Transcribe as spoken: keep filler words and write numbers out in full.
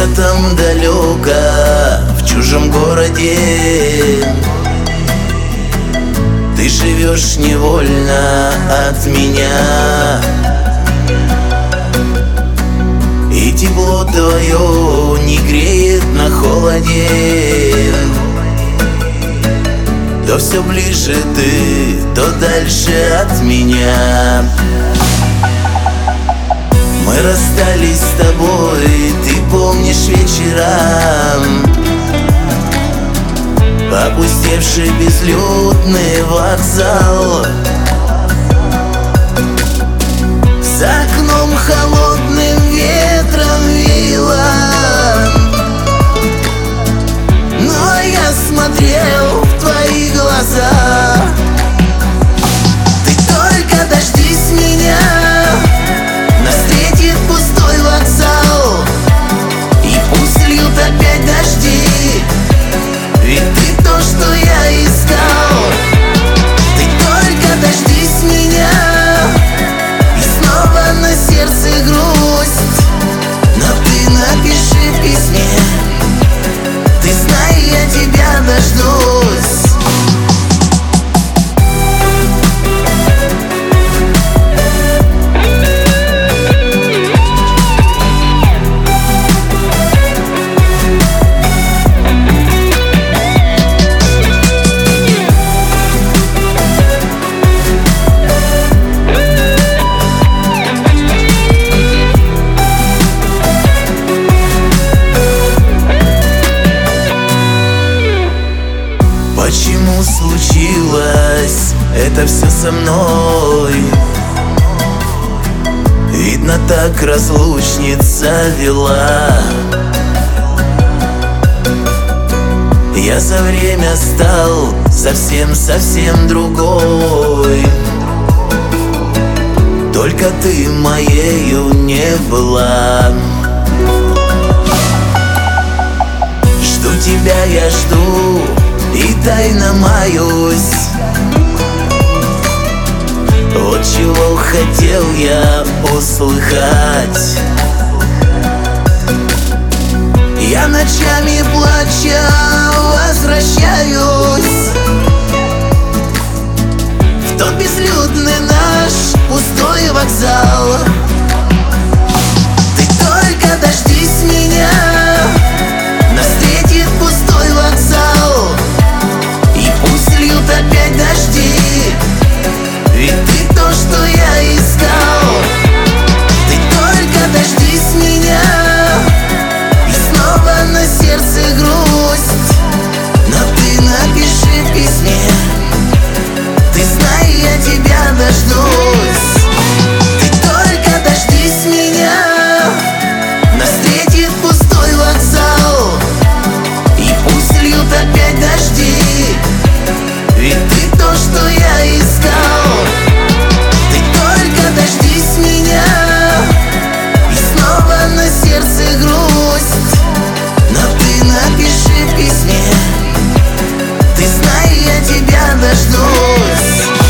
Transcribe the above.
где-то там далеко, в чужом городе, ты живешь невольно от меня. И тепло твое не греет на холоде. То все ближе ты, то дальше от меня. Мы расстались с тобой, ты помнишь вечера, опустевший безлюдный вокзал. За окном холодным ветром веяло, но я смотрел в твои глаза. Ты только дождись меня, нас встретит пустой вокзал, и пусть льют опять дожди, ведь ты то, что я искал. Ты только дождись меня, и снова на сердце грусть, но ты напиши в письме, ты знай, я тебя дождусь. Почему случилось это все со мной? Видно, так разлучница вела. Я за время стал совсем-совсем другой, только ты моею не была. Жду тебя, я жду и тайно маюсь. Вот чего хотел я услыхать. Я ночами плача возвращаюсь в тот безлюдный наш пустой вокзал. Ты только дождись меня, нас встретит пустой вокзал, и пусть льют опять дожди, ведь ты то, что я искал. Ты только дождись меня, и снова на сердце грусть, но ты напиши в письме, ты знай, я тебя дождусь. Ты только дождись меня, нас встретит пустой вокзал, и пусть льют опять дожди, ведь ты то, что я искал. Ты только дождись меня, и снова на сердце грусть, но ты напиши в письме, ты знай, я тебя дождусь.